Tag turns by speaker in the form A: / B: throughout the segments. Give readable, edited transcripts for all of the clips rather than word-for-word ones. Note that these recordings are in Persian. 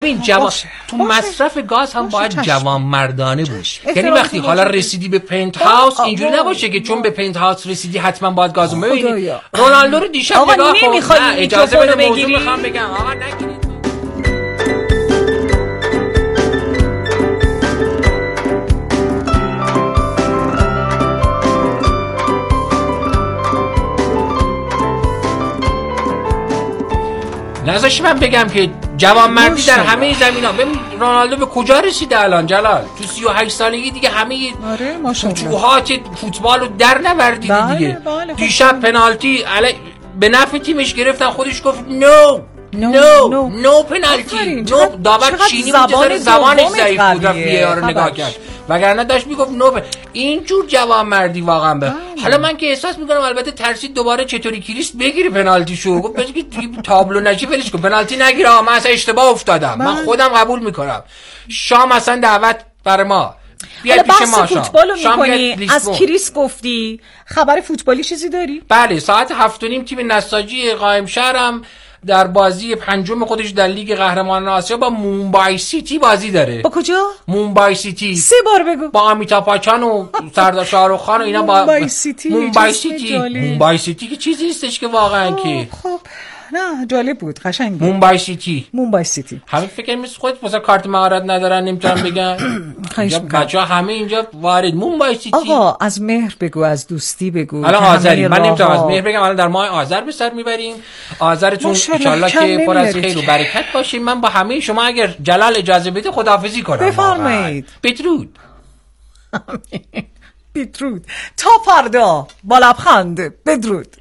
A: ببین تو مصرف گاز هم باید جوان مردانه باشه. یعنی وقتی حالا رسیدی به پنت هاوس اینجوری نباشه که چون به پنت هاوس رسیدی حتما باید گازو ببینی. رونالدو رو دیشب نگاه کن. نه اجازه بده موضوع میخوام بگم. آقا نگیرید. نذاشی من بگم که جوانمردی در همه زمینا. ببین رونالدو به کجا رسیده الان جلال؟ تو 38 سالگی دیگه همه فتوحات فوتبال رو در نوردیدی دیگه. دیشب پنالتی به نفع تیمش گرفتن، خودش گفت نو پنالتی. نو داور چینی بود، زبانش ضعیف بود، رفت رو نگاه کرد، وگرنه داشت میگفت نو. اینجور جوانمردی واقعا به. حالا من که احساس میکنم البته ترسید دوباره چطوری کریست بگیری پنالتیشو. گفت بذار که تابلو نشی ولش کن، پنالتی نگیره، من اصلا اشتباه افتادم، من خودم قبول میکنم. شام اصلا دعوت بر ما.
B: حالا بحث فوتبالو میکنی، از کریس گفتی، خبر فوتبالی چیزی داری؟
A: بله، ساعت 7:30 تیم نساجی قائم شهرم در بازی پنجم خودش در لیگ قهرمانان آسیا با مومبای سیتی بازی داره.
B: با کجا؟
A: مومبای سیتی.
B: 3 بار بگو.
A: با امیتاب بچن و سردار شاهرخ خان و اینا. با
B: مومبای سیتی.
A: مومبای سیتی که چیزی نیستش که واقعا که.
B: خب نه جالب بود، قشنگ بود.
A: مومبای سیتی. همه فکر می‌کنن خود مثلا کارت مهارت ندارن نمیتونن بگن. بچه‌ها همه اینجا وارد مومبای سیتی.
B: آقا از مهر بگو، از دوستی بگو.
A: الان آذری من نمیتونم از مهر بگم. الان در ماه آذر به سر میبریم. آذرتون ان شاءالله که پر از خیر و برکت باشیم. من با همه شما اگر جلال اجازه بده خداحافظی کنم.
B: بفرمایید.
A: بدرود.
B: بدرود. تا فردا با لبخند. بدرود.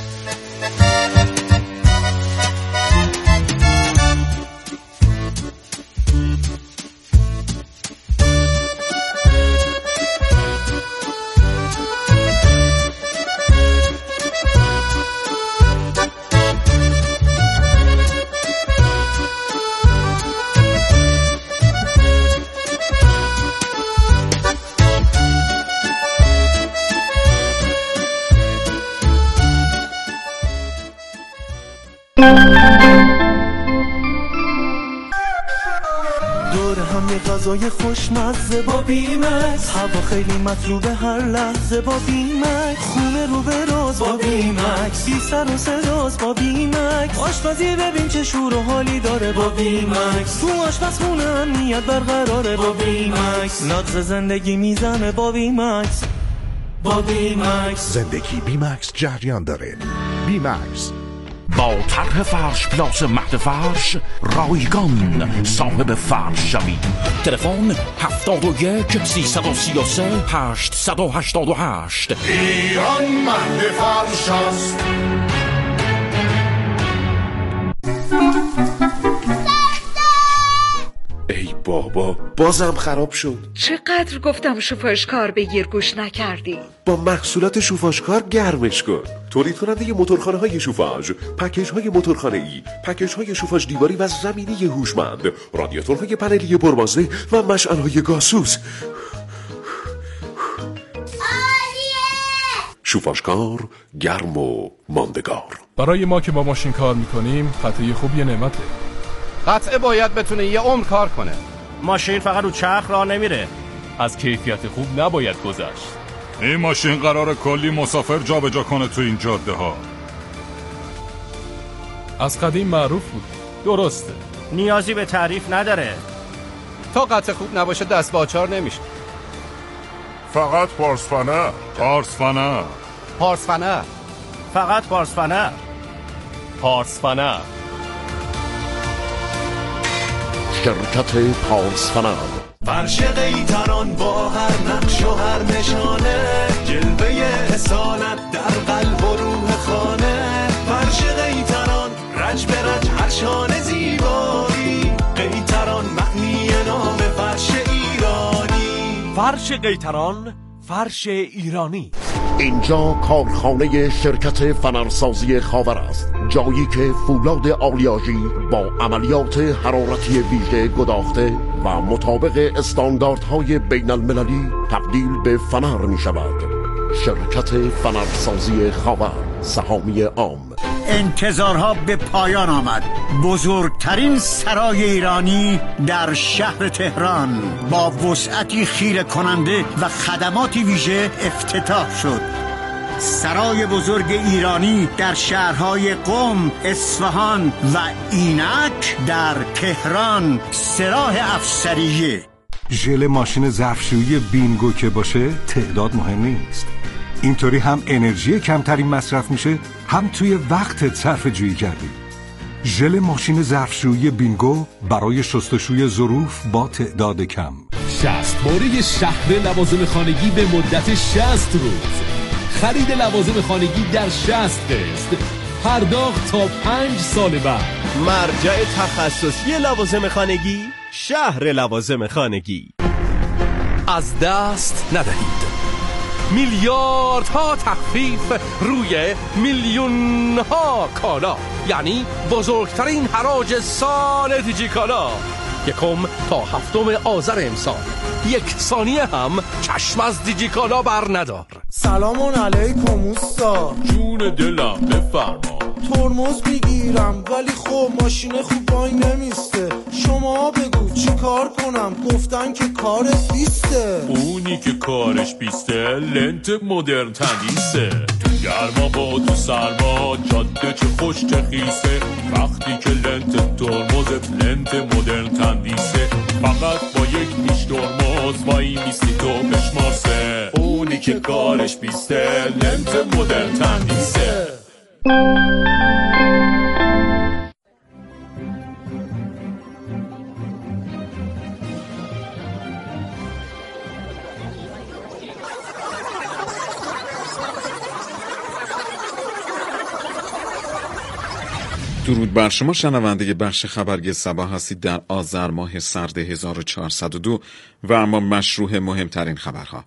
C: دور هم یه غذای خوشمزه با بیمکس، هوا خیلی مطلوبه هر لحظه با بیمکس، خونه رو به راز با بیمکس، بی سر و صداست با بیمکس، آشپزی ببین چه شور و حالی داره با بیمکس، تو آشپزخونه امنیت برقراره با بیمکس، نبض زندگی میزنه با بیمکس. با بیمکس
D: زندگی بیمکس جریان داره. بیمکس
E: با طرح فرش پلاس مهد فرش رایگان صاحب فرش شوید. تلفن 71 333 888.
F: ایران مهد فرش است.
G: ای بابا بازم خراب شد.
B: چقدر گفتم شوفاژکار بگیر گوش نکردی.
G: با محصولات شوفاژکار گرمش کن. تولید کننده موتورخانه های شوفاژ، پکیج های موتورخانه ای، پکیج های شوفاژ دیواری و زمینی هوشمند، رادیاتورهای پنلی پربازده و مشعل های گازسوز. شوفاژکار گرم و ماندگار.
H: برای ما که با ماشین کار میکنیم قطعه خوب یه نعمته.
I: قطعه باید بتونه یه عمر کار کنه.
J: ماشین فقط رو چرخ راه نمیره.
H: از کیفیت خوب نباید گذشت.
K: این ماشین قراره کلی مسافر جابجا کنه تو این جاده ها.
H: از قدیم معروف بود. درسته.
J: نیازی به تعریف نداره.
I: تا قطعه خوب نباشه دست با آچار نمیشه.
K: فقط پارسفنر. پارسفنر.
I: پارسفنر.
J: فقط پارسفنر.
H: پارسفنر.
G: شرکت پارسفنر.
C: فرش قیطران با هر نقش و هر نشانه، جلوه اصالت در قلب و روح خانه. فرش قیطران رج به رج هر شانه زیبایی، قیطران معنی نام فرش ایرانی.
L: فرش قیطران، فرش ایرانی.
G: اینجا کارخانه شرکت فنرسازی خاور است، جایی که فولاد آلیاژی با عملیات حرارتی ویژه گداخته و مطابق استانداردهای بین المللی تبدیل به فنر می شود. شرکت فنرسازی خاور، سهامی عام.
M: انتظارها به پایان آمد. بزرگترین سرای ایرانی در شهر تهران با وسعتی خیره کننده و خدماتی ویژه افتتاح شد. سرای بزرگ ایرانی در شهرهای قم، اصفهان و اینک در تهران سراح افسریه.
D: ژل ماشین ظرفشویی بینگو که باشه تعداد مهم نیست. اینطوری هم انرژی کمتری مصرف میشه، هم توی وقتت صرف جویی کردی. ژل ماشین ظرفشویی بینگو برای شستشوی ظروف با تعداد کم.
L: 60 باره شهر لوازم خانگی به مدت 60 روز. خرید لوازم خانگی در 60 قسط، پرداخت تا 5 سال بعد.
J: مرجع تخصصی لوازم خانگی، شهر لوازم خانگی.
L: از دست ندهید. میلیاردها تخفیف روی میلیونها کالا، یعنی بزرگترین حراج سال دیجیکالا. 1 تا 7 آذر امسال. 1 ثانیه هم چشم از دیجیکالا بر ندار.
N: سلام علیکم اوستا.
K: جون دلم بفرما.
N: ترمز میگیرم ولی خب ماشین خوب وای نمیسته. شما بگو چی کار کنم؟ گفتن که کارت بیسته.
K: اونی که کارش بیسته لنت مدرن تندیسه. تو گرما با تو سرما جاده چه خوش چه خیسه. وقتی که لنت ترمزت لنت مدرن تندیسه. فقط با یک میش ترمز وای میستی تو بشمارسه. اونی که کارش بیسته لنت مدرن تندیسه.
O: درود بر شما شنونده بخش خبری صباح هستید در آذر ماه سرد 1402 و اما مشروع مهمترین خبرها.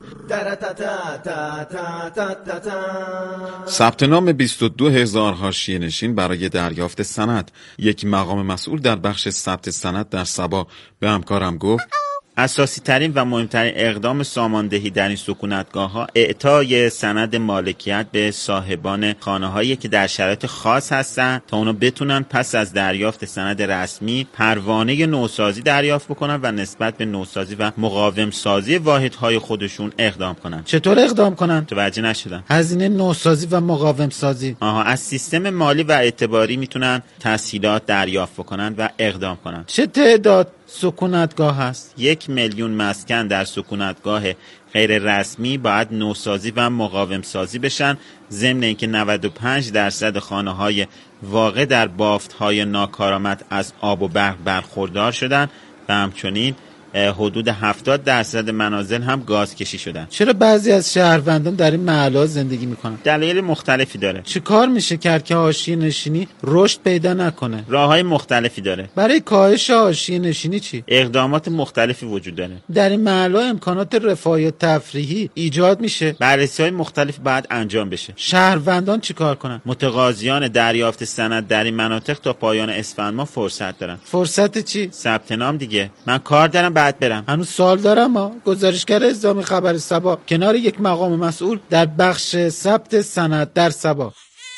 O: ثبت نام 22,000 حاشیه نشین برای دریافت سند. یک مقام مسئول در بخش ثبت سند در سبا به همکارم گفت
P: اساسی ترین و مهمترین اقدام ساماندهی در این سکونتگاه ها اعطای سند مالکیت به صاحبان خانه هایی که در شرایط خاص هستند تا اونا بتونن پس از دریافت سند رسمی پروانه نوسازی دریافت بکنن و نسبت به نوسازی و مقاوم سازی واحدهای خودشون اقدام کنن.
Q: چطور اقدام کنن؟
P: توجه نشدم.
Q: هزینه نوسازی و مقاوم سازی.
P: از سیستم مالی و اعتباری میتونن تسهیلات دریافت بکنن و اقدام کنن.
Q: چه تعداد سکونتگاه هست؟
P: 1 میلیون مسکن در سکونتگاه غیر رسمی باید نوسازی و مقاوم سازی بشن، ضمن اینکه 95% خانه‌های واقع در بافت‌های ناکارآمد از آب و برق برخوردار شدن و همچنین حدود 70% منازل هم گاز کشی شدن.
Q: چرا بعضی از شهروندان در این محلات زندگی میکنن؟
P: دلایل مختلفی داره.
Q: چه کار میشه کرد که حاشیه نشینی رشد پیدا نکنه؟
P: راههای مختلفی داره.
Q: برای کاهش حاشیه نشینی چی؟
P: اقدامات مختلفی وجود داره.
Q: در این محلات امکانات رفاهی و تفریحی ایجاد میشه.
P: بررسی‌های مختلفی باید انجام بشه.
Q: شهروندان چی کار کنن؟
P: متقاضیان دریافت سند در این مناطق تا پایان اسفند ماه فرصت دارن.
Q: فرصت چی؟
P: ثبت نام دیگه. من کار دارم بعد برم.
Q: هنوز سوال دارم. گزارشگر اعزامی خبر سبا کنار یک مقام مسئول در بخش ثبت سند در سبا.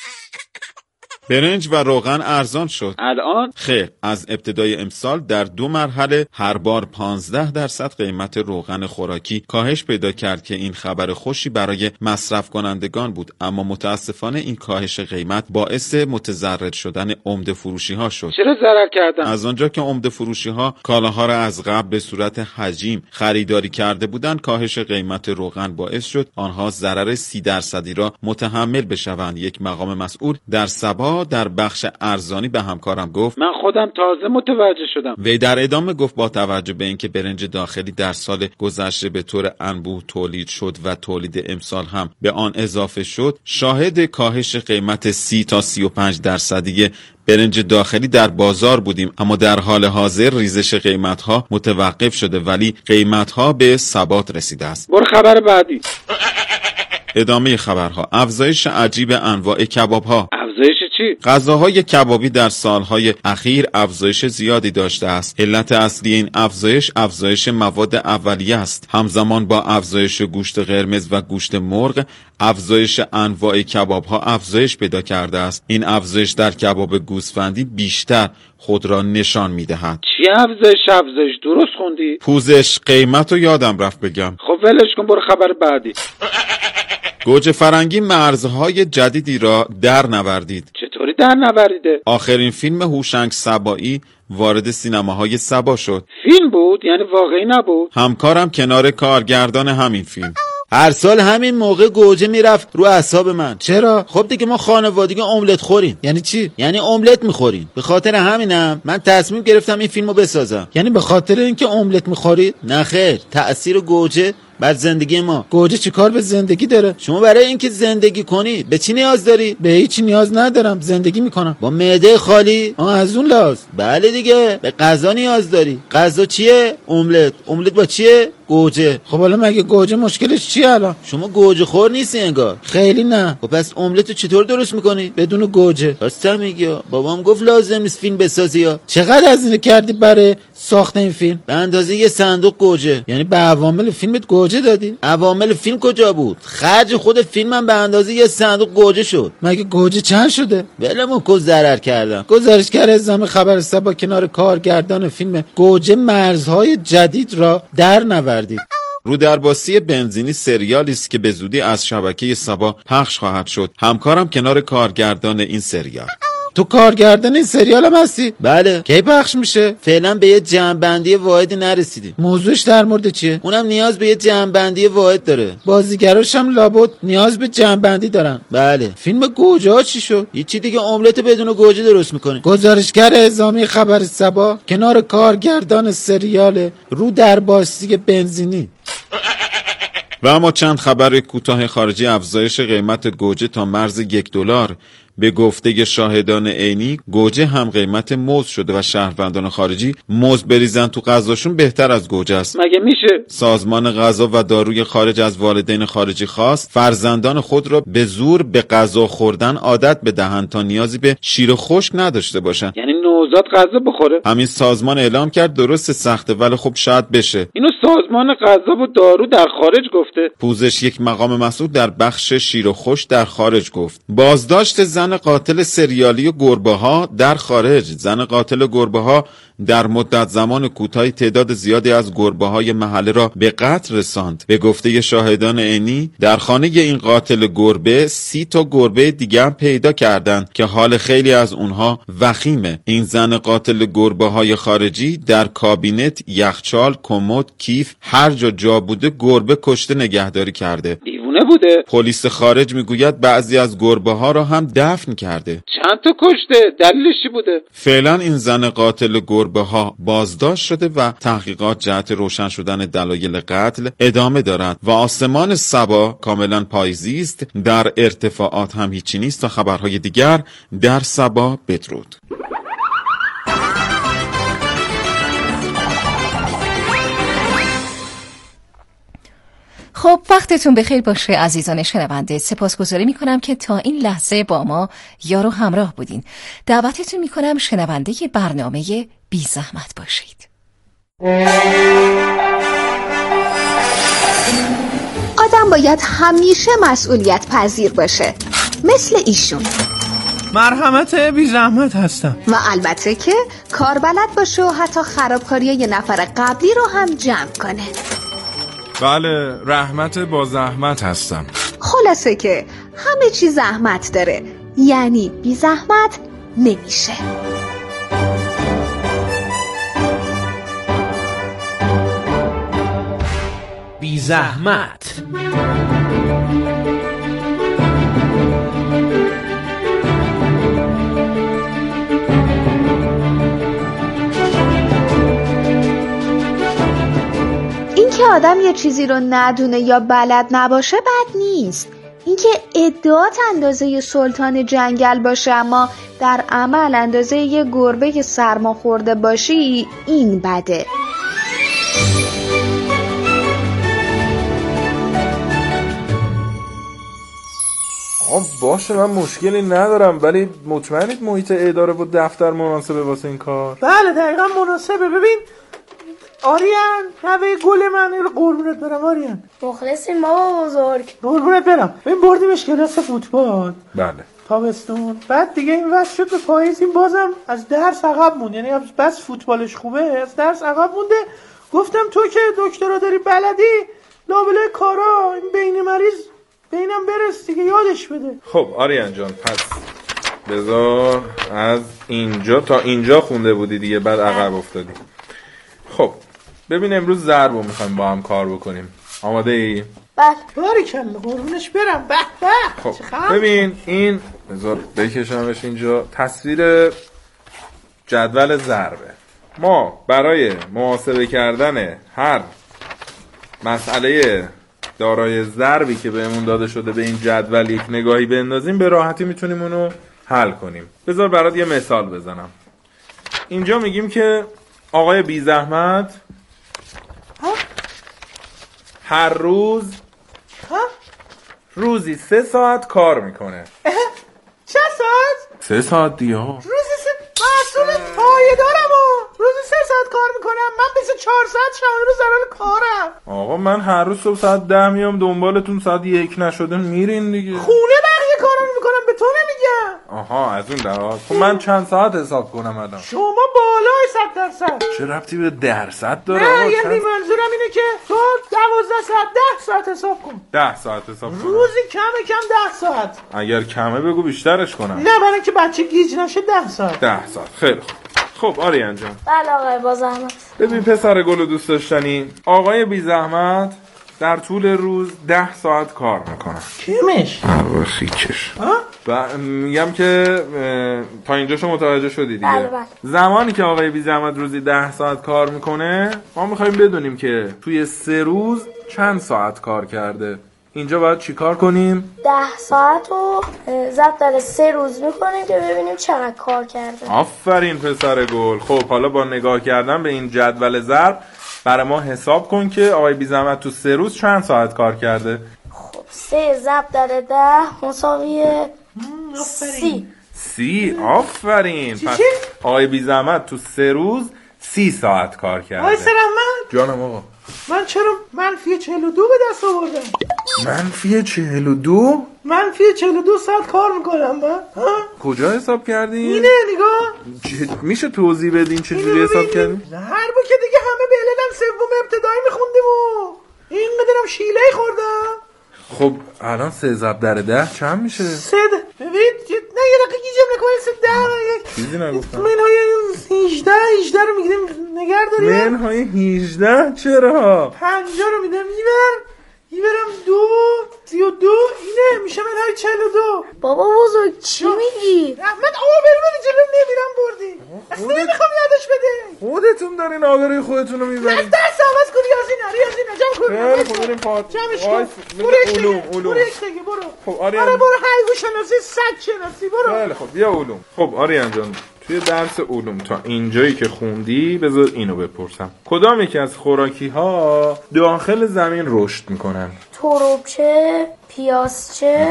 O: برنج و روغن ارزان شد.
P: الان؟
O: خیر، از ابتدای امسال در 2 مرحله هر بار 15% قیمت روغن خوراکی کاهش پیدا کرد که این خبر خوشی برای مصرف کنندگان بود، اما متاسفانه این کاهش قیمت باعث متضرر شدن عمده فروشی ها شد.
Q: چرا ضرر کردن؟
O: از آنجا که عمده فروشی ها کالاها را از قبل به صورت حجیم خریداری کرده بودند، کاهش قیمت روغن باعث شد آنها ضرر 30% را متحمل بشوند. یک مقام مسئول در سبا در بخش ارزانی به همکارم گفت
Q: من خودم تازه متوجه شدم.
O: وی در ادامه گفت با توجه به اینکه برنج داخلی در سال گذشته به طور انبوه تولید شد و تولید امسال هم به آن اضافه شد، شاهد کاهش قیمت 30 تا 35% برنج داخلی در بازار بودیم، اما در حال حاضر ریزش قیمت‌ها متوقف شده ولی قیمت‌ها به ثبات رسیده است.
Q: برو خبر بعدی.
O: ادامه خبرها. افزایش عجیب انواع کباب‌ها.
Q: افزایش
R: چی؟
O: غذاهای کبابی در سالهای اخیر افزایش زیادی داشته است. علت اصلی این افزایش مواد اولیه است. همزمان با افزایش گوشت قرمز و گوشت مرغ، افزایش انواع کباب‌ها افزایش پیدا کرده است. این افزایش در کباب گوسفندی بیشتر خود را نشان می‌دهد.
R: چی افزایش درست خوندی؟
O: پوزش قیمتو یادم رفت بگم.
R: خب ولش کن، برو خبر بعدی.
O: گوجه فرنگی مرزهای جدیدی را در نوردید.
R: چطوری در نوریده؟
O: آخرین فیلم هوشنگ سبایی وارد سینماهای سبا شد.
R: فیلم بود؟ یعنی واقعی نبود؟
O: همکارم کنار کارگردان همین فیلم.
Q: هر سال همین موقع گوجه میرفت رو اعصاب من. چرا؟ خب دیگه ما خانوادگی املت خوریم. یعنی چی؟ یعنی املت میخوریم. به خاطر همینم من تصمیم گرفتم این فیلمو بسازم. یعنی به خاطر اینکه املت میخورید؟ نه خیر، تأثیر گوجه بعد زندگی ما. گوجه چیکار به زندگی داره؟ شما برای اینکه زندگی کنی به چی نیاز داری؟ به هیچ نیاز ندارم، زندگی میکنم. با معده خالی؟ از اون لحاظ. بله دیگه، به غذا نیاز داری. غذا چیه؟ املت. املت با چیه؟ گوجه. خب حالا مگه گوجه مشکلش چیه الان؟ شما گوجه خور نیستی انگار. خیلی نه. خب پس املتو چطور درست میکنی بدون گوجه؟ راست میگی. بابام گفت لازم نیست فیلم بسازی یا. چقدر هزینه کردی برای ساخت این فیلم؟ به اندازه یه صندوق گوجه. یعنی به عوامل فیلمت گوجه دادی؟ عوامل فیلم کجا بود؟ خرج خود فیلمم به اندازه یه صندوق گوجه شد. مگه گوجه چند شده؟ ولمون کو ضرر کردم. گزارشگر اعزام خبر سبا کنار کارگردان فیلم گوجه مرزهای جدید را در نوردید.
O: رودرباسی بنزینی سریالی است که به زودی از شبکه سبا پخش خواهد شد. همکارم کنار کارگردان این سریال.
Q: تو کارگردان این سریال هم هستی؟ بله. کی پخش میشه؟ فعلا به یه جمع‌بندی واحدی نرسیدیم. موضوعش در مورد چیه؟ اونم نیاز به یه جمع‌بندی واحد داره. بازیگراش هم لابد نیاز به جمع‌بندی دارن. بله. فیلم گوجه ها چی شد؟ یه چی دیگه املت بدون گوجه درست میکنه. گزارشگر اعزامی خبر سبا کنار کارگردان سریال رودرباسی بنزینی.
O: و اما چند خبر کوتاه خارجی. افزایش قیمت گوجه تا مرز $1. به گفته شاهدان عینی گوجه هم قیمت موز شده و شهروندان خارجی موز بریزن تو غذاشون بهتر از گوجه است.
R: مگه میشه؟
O: سازمان غذا و داروی خارج از والدین خارجی خواست فرزندان خود را به زور به غذا خوردن عادت بدهند تا نیازی به شیر خشک نداشته باشند.
R: یعنی نوزاد غذا بخوره؟
O: همین سازمان اعلام کرد. درست سخته ولی خب شاید بشه.
R: اینو سازمان غذا و دارو در خارج گفته.
O: پوزش یک مقام مسئول در بخش شیر و خشک در خارج گفت. بازداشت زن قاتل سریالی گربه‌ها در خارج. زن قاتل گربه‌ها در مدت زمان کوتاهی تعداد زیادی از گربه‌های محله را به قتل رساند. به گفته شاهدان عینی در خانه این قاتل گربه 30 تا گربه دیگه هم پیدا کردند که حال خیلی از اونها وخیمه. این زن قاتل گربه‌های خارجی در کابینت، یخچال، کمد، کیف هر جا بوده گربه کشته نگهداری کرده.
R: دیوونه بوده.
O: پلیس خارج میگوید بعضی از گربه‌ها را هم دفن کرده.
R: چند تا کشته؟ دلیلش چی بوده؟
O: فعلا این زن قاتل گربه‌ها بازداشت شده و تحقیقات جهت روشن شدن دلایل قتل ادامه دارد و آسمان سبا کاملا پاییزی است. در ارتفاعات هم هیچی نیست. تا خبرهای دیگر در سبا بدرود.
B: خب وقتتون بخیر باشه عزیزان شنونده. سپاسگزاری میکنم که تا این لحظه با ما یار و همراه بودین. دعوتتون میکنم شنونده برنامه بی زحمت باشید.
S: آدم باید همیشه مسئولیت پذیر باشه، مثل ایشون.
T: مرحمت بی زحمت هستم.
S: و البته که کار بلد باشه و حتی خرابکاری یه نفر قبلی رو هم جمع کنه.
H: بله، رحمت با زحمت هستم.
S: خلاصه که همه چی زحمت داره، یعنی بی زحمت نمیشه.
T: بی زحمت.
S: اینکه آدم یه چیزی رو ندونه یا بلد نباشه بد نیست. اینکه ادعات اندازه سلطان جنگل باشه اما در عمل اندازه یه گربه سرما خورده باشی، این بده.
U: باشه من مشکلی ندارم، ولی مطمئنید محیط اداره و دفتر مناسبه واسه این کار؟
N: بله دقیقا مناسبه. ببین آریان نوه گل من، اینو قربونت برم آریان.
V: مخلصیم بابا بزرگ.
N: قربونت برم. ببین بردیمش کلاس فوتبال.
U: بله.
N: تابستون. بعد دیگه این واسه شد به پاییز، این بازم از درس عقب موند. یعنی بس فوتبالش خوبه از درس عقب مونده. گفتم تو که دکترا داری بلدی لابلای کارا این بین مریض بینم برس دیگه، یادش بده.
U: خب آریان جان پس بذار از اینجا تا اینجا خونده بودی دیگه، بعد عقب افتادی. خب ببین امروز ضربو میخوایم با هم کار بکنیم. آماده ای؟
V: بله.
N: باریکلا قربونش برم. به به.
U: خب ببین این بذار بکشمش اینجا، تصویر جدول ضربه. ما برای محاسبه کردن هر مسئله دارای ضربی که بهمون داده شده به این جدول یک نگاهی بندازیم، به راحتی میتونیم اونو حل کنیم. بذار برات یه مثال بزنم. اینجا میگیم که آقای بی زحمت هر روز روزی 3 ساعت کار میکنه.
N: چه ساعت؟
U: 3 ساعت دیگه ها.
N: روزی مسئول پایه‌دارم و روزی 3 ساعت کار میکنم. من 24 ساعت شبانه روز در حال کارم.
U: آقا من هر روز صبح ساعت 10 میام دنبالتون، ساعت 1 نشده میرین دیگه.
N: خونه بقیه کارا میکنم، به تو نمیگم.
U: آها از اون لحاظ. خب من چند ساعت حساب کنم الان؟
N: شما بالای 100%.
U: چه ربطی به درصد داره؟
N: نه یعنی منظورم اینه که تو 12 ساعت 10 ساعت حساب کن.
U: 10 ساعت حساب کنم.
N: روزی کم 10 ساعت.
U: اگر کمه بگو بیشترش کنم.
N: نه برای اینکه بچه گیج نشه 10 ساعت.
U: 10 ساعت خیلی خوب. خب آریان جان.
V: بله آقای با زحمت.
U: ببین پسر گل دوست داشتنی، آقای بی زحمت در طول روز 10 ساعت کار میکنه.
N: کیمش؟
U: خیکش. و میگم که تا اینجا شما متوجه شدی دیگه.
V: بله بله.
U: زمانی که آقای بی زحمت روزی 10 ساعت کار میکنه، ما میخوایم بدونیم که توی 3 روز چند ساعت کار کرده. اینجا باید چی کار کنیم؟
V: 10 ساعت رو ضرب در 3 روز میکنیم که ببینیم چقدر کار کرده.
U: آفرین پسر گل. خب حالا با نگاه کردن به این جدول ضرب برای ما حساب کن که آقای بی زحمت تو 3 روز چند ساعت کار کرده.
V: خب 3 ضرب در 10 مساوی
U: 30. آفرین. پس آقای بی زحمت تو 3 روز 30 ساعت کار کرده.
N: آقای سرحمد
U: جانم آقا.
N: من چرا منفی 42 به دست آوردم؟
U: منفی 42؟
N: منفی 42 ساعت کار میکنم من.
U: کجا حساب کردی؟
N: اینه نگاه.
U: میشه توضیح بدین چه جوری حساب کردی؟
N: ضربو که دیگه همه به عللم سوم ابتدایی میخوندیم و این قدرم شیله خوردم.
U: خب الان 3 ضرب در 10 چند میشه؟
N: 3. ببین نه یه دقیقه گیجم نکنه. 10
U: چیزی نگفتم.
N: منهای 18 رو میگیریم نگر داریم.
U: منهای 18 چرا؟
N: 50 رو میدم میبرم 2 32 اینه میشه منهای 42.
V: بابا بزرگ چی میگی؟
N: رحمت آقا بریم جلو نمیرم بردی. اصلا نمیخوام یادش بده.
U: خودتون دارین آبروی خودتون رو میبرین.
N: نه درس عوض کن ریاضی نه جمع کن.
U: خیلی خوب بریم پات.
N: جمعش کن. برو یک دیگه برو.
V: خب
U: آریان
V: برو
N: حیوان شناسی سگ شناسی برو.
U: خیلی خوب بیا علوم. خب آریان جان توی درس علوم تا اینجایی که خوندی بذار اینو بپرسم. کدام یکی از خوراکی ها داخل زمین رشد میکنن؟
V: تربچه، پیازچه،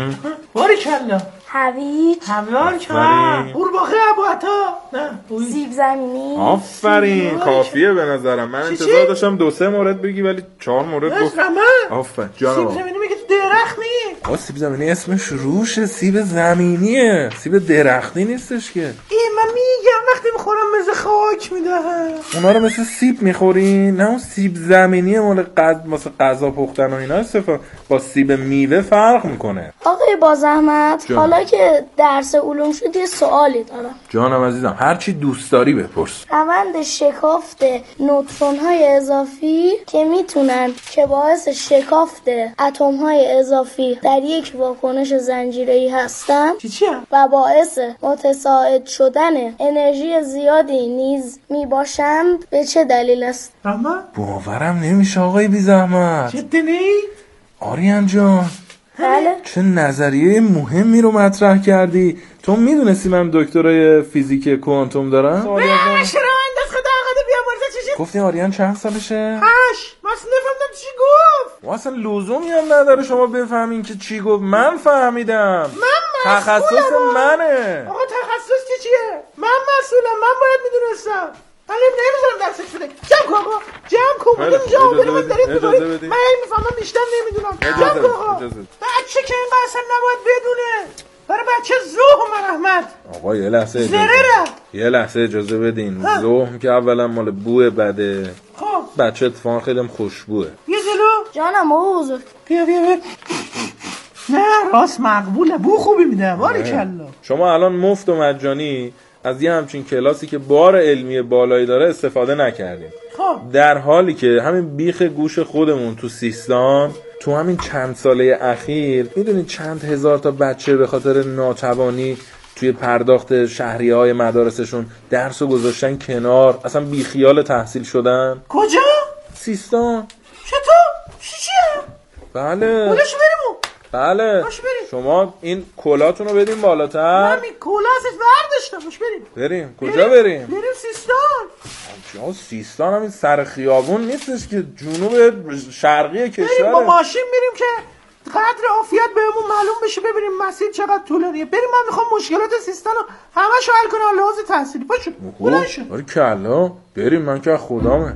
N: باریکلا،
V: هویج،
N: قورباغه ابوعطا، نه
V: سیب زمینی.
U: آفرین کافیه به نظرم. من انتظار داشتم 2-3 مورد بگی ولی 4 مورد گفت. آفرین
N: سیب زمینی میگه تو درخت نیست.
U: سیب زمینی اسمش روشه، سیب زمینیه، سیب درختی نیستش که.
N: من میگم وقتی میخورم مثل خاک میدهن.
U: اونا رو مثل سیب میخوری؟ نه اون سیب زمینیه مال مثل غذا پختن و اینا استفاده. با سیب میوه فرق میکنه.
V: آقای با زحمت حالا که درس علوم شد یه سوالی دارم.
U: جانم عزیزم هر چی دوست داری بپرس.
V: روند شکافت نوترون های اضافی که میتونن که باعث شکافت اتم های اضافی در یک واکنش زنجیره‌ای هستن و باعث متصاعد شدن انرژی زیادی نیز میباشند به چه دلیل است؟
U: باورم نمیشه آقای بی زحمت.
N: جدی؟
U: آریان جان
V: بله.
U: چه نظریه مهمی رو مطرح کردی. تو میدونستی من دکترای فیزیک کوانتوم دارم؟
N: نه شما این دست خدا آقا بیامرزه چی
U: گفتی آریان چند سالشه؟
N: 8. من اصلا نفهمیدم چی گفت.
U: اصلا لزومی هم نداره شما بفهمین که چی گفت. من فهمیدم.
N: من
U: تخصص منه.
N: آقا تخصص چیه؟ من مسئولم. من باید میدونستم. من نمیذارم درسش بده. جمع کن آقا. جمع کن. اینجا بریم دارید. من این میفهمم بیشتر نمیدونم. جمع کن آقا. بچه که اینقدر اصلا نباید بدونه. برای بچه زوم رحمت.
U: آقا یه لحظه اجازه بدین. زوم که اولا مال بوه بده.
N: خب
U: بچه اتفاقا خیلی خوشبوه.
N: بیا جلو.
V: جانم آقا بزرگ.
N: بیا نه راست مقبوله. بو خوبی میده. باریکلا.
U: شما الان مفت و مجانی از یه همچین کلاسی که بار علمی بالایی داره استفاده نکردیم.
N: خب
U: در حالی که همین بیخ گوش خودمون تو سیستان تو همین چند ساله اخیر میدونید چند هزار تا بچه به خاطر ناتوانی توی پرداخت شهریه‌های مدارسشون درسو گذاشتن کنار، اصلا بیخیال تحصیل شدن.
N: کجا؟
U: سیستان.
N: چطور؟ چیه؟
U: بله.
N: بودش بریم.
U: بله. شما این کلاتون رو بدین بالاتر.
N: من این کلا ازش برداشتم.
U: بریم. کجا بریم؟
N: بریم سیستان.
U: جا سیستان همین سر خیابون نیستش که جنوب شرقی کشوره.
N: بریم با ماشین میریم که قدر عافیت بهمون معلوم بشه، ببینیم مسیر چقدر طولانیه. بریم. من میخوام مشکلات سیستان رو همه‌شو حل کنم لحاظ تحصیلی. پاشو. بلند شو.
U: آره کلا. بریم. من که خدامه.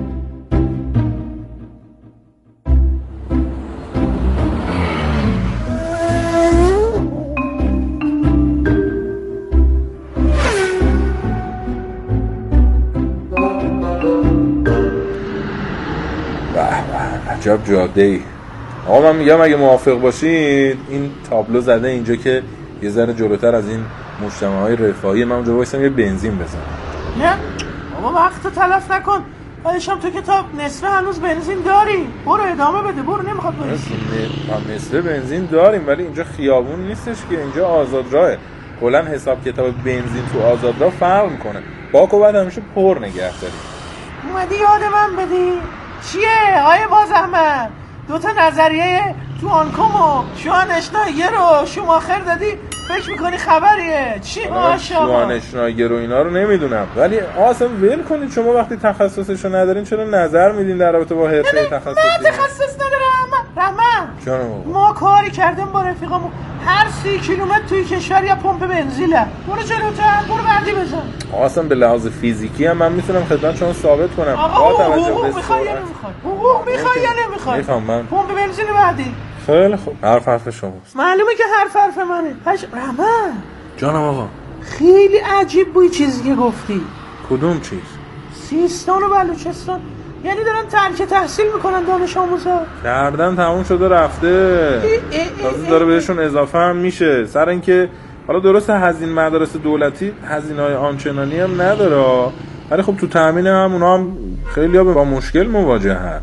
U: عجب جاده‌ای. آقا من میگم اگه موافق باشید این تابلو زده اینجا که یه ذره جلوتر از این مجتمع‌های رفاهی من اونجا وایسم یه بنزین بزنم.
N: نه بابا وقتو تلف نکن. بعدشم تو کتاب نصفه هنوز بنزین داری. برو ادامه بده. برو. نمیخواد بنزین.
U: ما نصفه بنزین داریم ولی اینجا خیابون نیستش که، اینجا آزاد راهه. کلا حساب کتاب بنزین تو آزاد راه فرق میکنه. باکو بعد همیشه پر نگه داری.
N: اومدی یاد من بدی. چیه آیه باز احمد؟ 2 تا نظریه تو آنکومو شوانشنایگر رو شماخر دادی فکر میکنی خبریه؟ چی باشه؟
U: شوانشنایگر و اینا رو نمیدونم ولی اصلا ول کنید. شما وقتی تخصصشو ندارین چرا نظر میدین در رابطه با حرفه تخصصی؟
N: من تخصص ندارم رحمت. ما کاری کردیم با رفیقامون هر 30 کیلومتر توی کشور یه پمپ بنزینه. برو جلوتر. برو بردی بزن.
U: اصلا به لحاظ فیزیکی هم من میتونم خدمت شما ثابت کنم.
N: حقوق میخوای یا نمیخوای؟ حقوق میخوای یا نمیخوای؟
U: میخوام.
N: پمپ بنزین بعدی.
U: خیلی خوب. حرف شماست.
N: معلومه که حرف منه. رحمت
U: جانم آقا.
N: خیلی عجیب بود چیزی که گفتی.
U: کدوم چیز؟
N: سیستان و بلوچستان یعنی دارن ترک تحصیل میکنن دانش آموزا.
U: کردن تموم شده رفته. تازه داره بهشون اضافه هم میشه. سر اینکه حالا درسته هزینه مدارس دولتی هزینه‌های آنچنانی هم نداره ولی خب تو تامین هم اونا هم خیلی با مشکل مواجهن.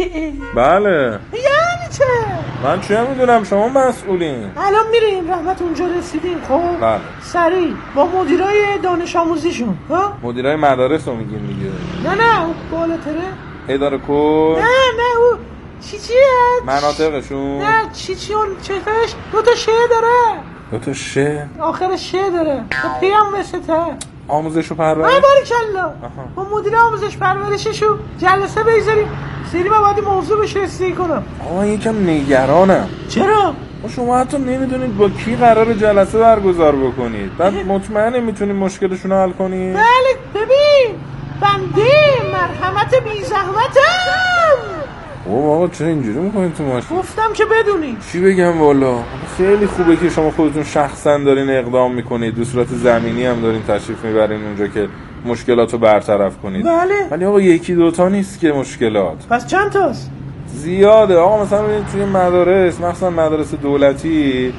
U: بله.
N: یعنی چه؟
U: من چه میدونم شما مسئولین.
N: الان میریم رحمت اونجا رسیدیم. خب
U: بله.
N: سریع با مدیرای دانش آموزیشون. ها؟
U: مدیرای مدارس رو میگین دیگه.
N: نه بالاتره.
U: اداره کل.
N: نه او چیه؟
U: مناطقشون.
N: نه چی اون چهش 2 تا شه داره.
U: 2 تا شه؟
N: آخر شه داره. تو پیام وسطه.
U: آموزش و پرورش.
N: باریکلا. با مدیر آموزش پرورششو جلسه بگذاریم. سری بعد موضوع بشه رسیدگی کنم.
U: آقا یکم نگرانم.
N: چرا؟
U: شما حتی نمیدونید با کی قرار جلسه برگزار بکنید. بعد مطمئنه میتونید مشکلشون رو حل کنید؟
N: بله ببین بنده مرحمت بی زحمتم.
U: آقا چرا اینجوری میکنید تو ماشین؟
N: گفتم که بدونی.
U: چی بگم والا خیلی خوبه که شما خودتون شخصا دارین اقدام میکنید، دو صورت زمینی هم دارین تشریف میبرین اونجا که مشکلاتو برطرف کنید.
N: بله.
U: ولی آقا 1-2 تا نیست که مشکلات.
N: پس چند تاست؟
U: زیاده آقا. مثلا ببینید توی مدارس، مثلا مدارس دولتی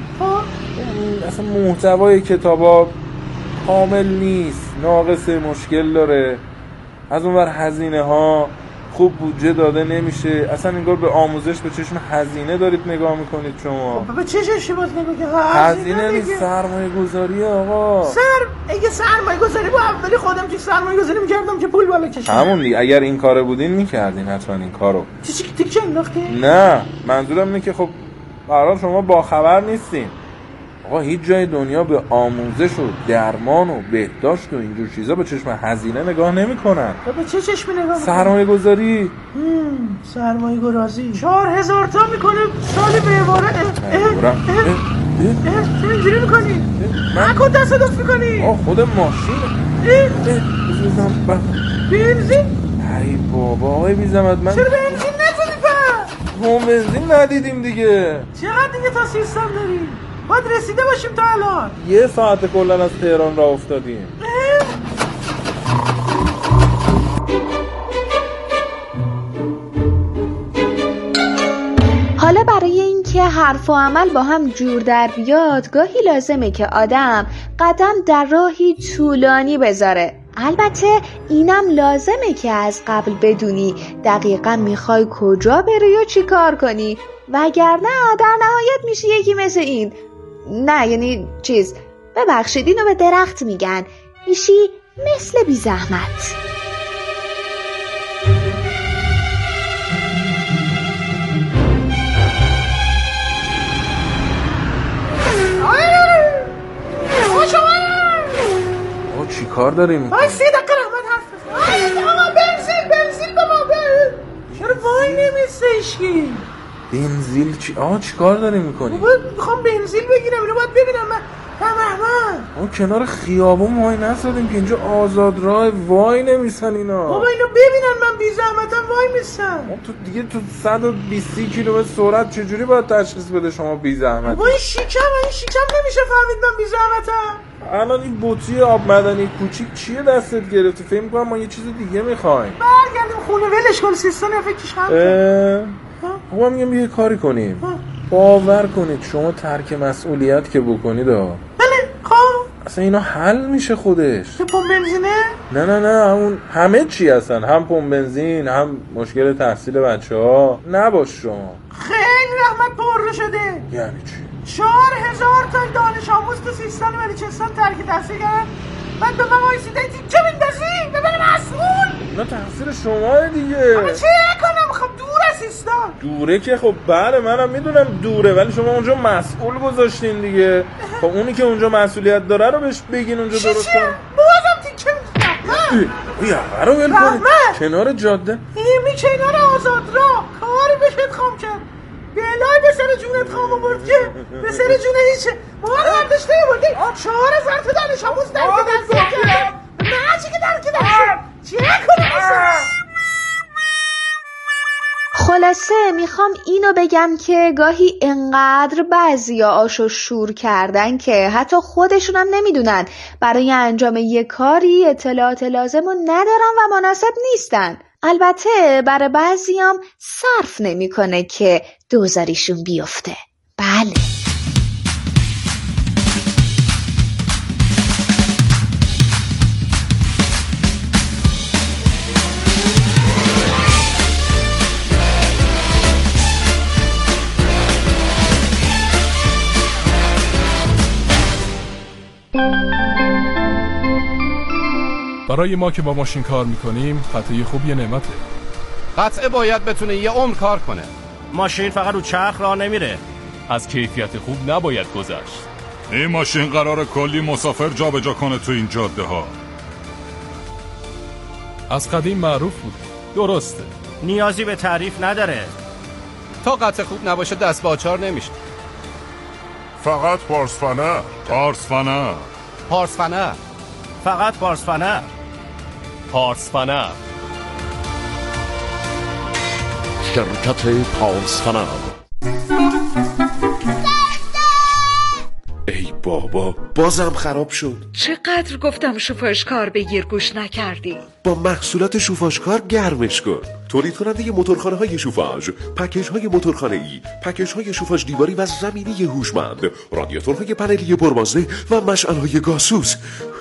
U: اصلا محتوای کتابا کامل نیست، ناقصه، مشکل داره. از اونور هزینه ها خوب بودجه داده نمیشه. اصلا انگار به آموزش به چشم هزینه دارید نگاه میکنید شما.
N: به چشم باز نگاه
U: هزینه نیست، سرمایه گذاری آقا.
N: اگه سرمایه گذاری با اولی خودم که سرمایه گذاری میکردم که پول بالا کشیدم.
U: همون دیگه اگر این کارو بودین میکردین حتما این کارو.
N: چی تیکه انداختی؟
U: نه منظورم اینه که خب برای شما با خبر نیستین. آقا هیچ جای دنیا به آموزش و درمان و بهداشت و اینجور چیزا به چشم هزینه نگاه نمیکنن.
N: به چه چشمی نگاه میکنن؟
U: سرمایه گذاری.
N: سرمایه گذاری 4000 تا میکنه سالی به عباره. چه اینجوری میکنی؟ من کن تصادف میکنی؟
U: خود ماشین
N: بنزین؟
U: ای بابا آقای بی‌زحمت من
N: چرا بنزین ندادی پس؟
U: ما بنزین ندیدیم دیگه.
N: چقدر دیگه تا سیستان داریم؟ باید رسیده باشیم تا الان.
U: 1 ساعت کلن از تهران راه افتادیم.
S: حالا برای اینکه حرف و عمل با هم جور در بیاد گاهی لازمه که آدم قدم در راهی طولانی بذاره. البته اینم لازمه که از قبل بدونی دقیقا میخوای کجا بری و چی کار کنی، وگرنه در نهایت میشه یکی مثل این. نه یعنی ببخشید اینو به درخت میگن، میشی مثل بی زحمت.
U: چی کار داریم؟
N: 30 دقیقه رحمت حرف بزن. آقا بنزین به ما بده. چرا وای نمیسته ایشکی؟
U: بنزین چی کار داریم میکنی؟
N: میخوام بنزین بگیرم، اینو باید ببینم. من
U: ما کنار خیابون وای نسادیم که اینجا آزاد راه، وای نمیسن اینا.
N: بابا اینو ببینن، من بی زحمتم وای میسن.
U: تو 120 کیلومتر سرعت چجوری باید تشخیص بده شما بی زحمت؟
N: بابا این شیکم نمیشه فهمید من بی زحمتم.
U: الان این بطری آب معدنی کوچیک چیه دستت گرفتی؟ فکر می‌کنم ما یه چیز دیگه می‌خوایم.
N: برگردیم خونه ولش کن، سیستان فکرش هم.
U: ما میگم یه کاری کنیم. باور کنید شما ترک مسئولیت که بکنید
N: بله خب
U: اصلا اینا حل میشه خودش.
N: پمپ بنزینه؟
U: نه همون همه چی هستن، هم پمپ بنزین هم مشکل تحصیل بچه‌ها. نباش شما
N: خیلی رحمت پر شده.
U: یعنی چی؟
N: 4000 تا دانش آموز تو سیستان بلوچستان ترک تحصیل کردن، بعد به من وایسیده چه میندازی؟ به من مسئول؟
U: نه تقصیر شماه دیگه.
N: اما چه کنم؟ خب دوره سیستان.
U: دوره که خب بله منم میدونم دوره، ولی شما اونجا مسئول گذاشتین دیگه. خب اونی که اونجا مسئولیت داره رو بهش بگین اونجا درست کن.
N: بازم تیکه میندازم.
U: یا رو ول کنید کنار جاده.
N: می کنار آزاد راه کاری بهت خام کرد. بلای به سر جونت خام آورد که به سر جون هیچه. ما رو برداشته بردی 4000 تا دانش آموز در که دست کرد. نه چی که در که دست چیه کنم اصلا؟
S: خلاصه میخوام اینو بگم که گاهی انقدر بعضیا آشو شور کردن که حتی خودشونم نمیدونن برای انجام یه کاری اطلاعات لازمو ندارن و مناسب نیستن. البته برای بعضیام صرف نمیکنه که دوزاریشون بیفته. بله
H: برای ما که با ماشین کار میکنیم قطعه خوب یه نعمته.
I: قطعه باید بتونه یه عمر کار کنه.
A: ماشین فقط رو چرخ راه نمیره.
L: از کیفیت خوب نباید گذشت.
K: این ماشین قراره کلی مسافر جابجا کنه تو این جاده ها.
H: از قدیم معروف بود.
L: درسته.
A: نیازی به تعریف نداره.
I: تا قطعه خوب نباشه دست به آچار نمیشه.
K: فقط پارسفنر.
A: فقط پارسفنر.
G: شرکت پارسفنر. ای بابا بازم خراب شد.
B: چقدر گفتم شوفاژکار بگیر گوش نکردی.
G: با محصولات شوفاژکار گرمش کن. تولید کننده موتورخانه های شوفاژ، پکیج های موتورخانه ای، پکیج های شوفاژ دیواری و زمینی هوشمند، رادیاتورهای پنلی پربازده و مشعل های گازسوز.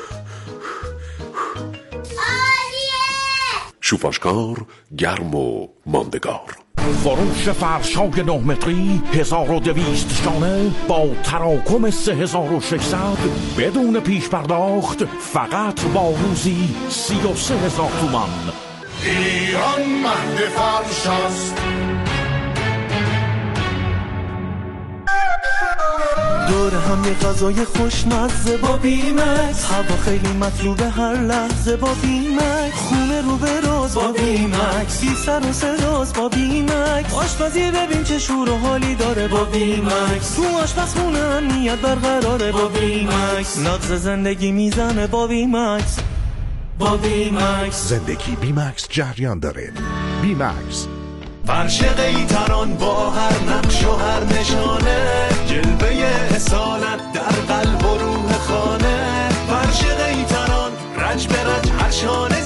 G: شوفاژکار گرم و ماندگار.
E: فروش فرشای 9 متری 1200 شانه با تراکم 3600 بدون پیش پرداخت فقط با روزی 33,000 تومان.
F: ایران مهد فرش است.
C: دور هم یه غذای خوشمزه با بیمکس، هوا خیلی مطلوبه هر لحظه با بیمکس، خونه رو به راز با بیمکس، بی سر و صداست با بیمکس، آشپزی ببین چه شور و حالی داره با بیمکس، تو آشپزخونه امنیت برقراره با بیمکس، نبض زندگی میزنه با بیمکس. با بیمکس
M: زندگی بیمکس جریان داره. بیمکس
C: فرش قیطران با هر نقش و هر نشانه، جلوه اصالت در قلب و روح خانه، فرش قیطران رنج به رنج هر شانه،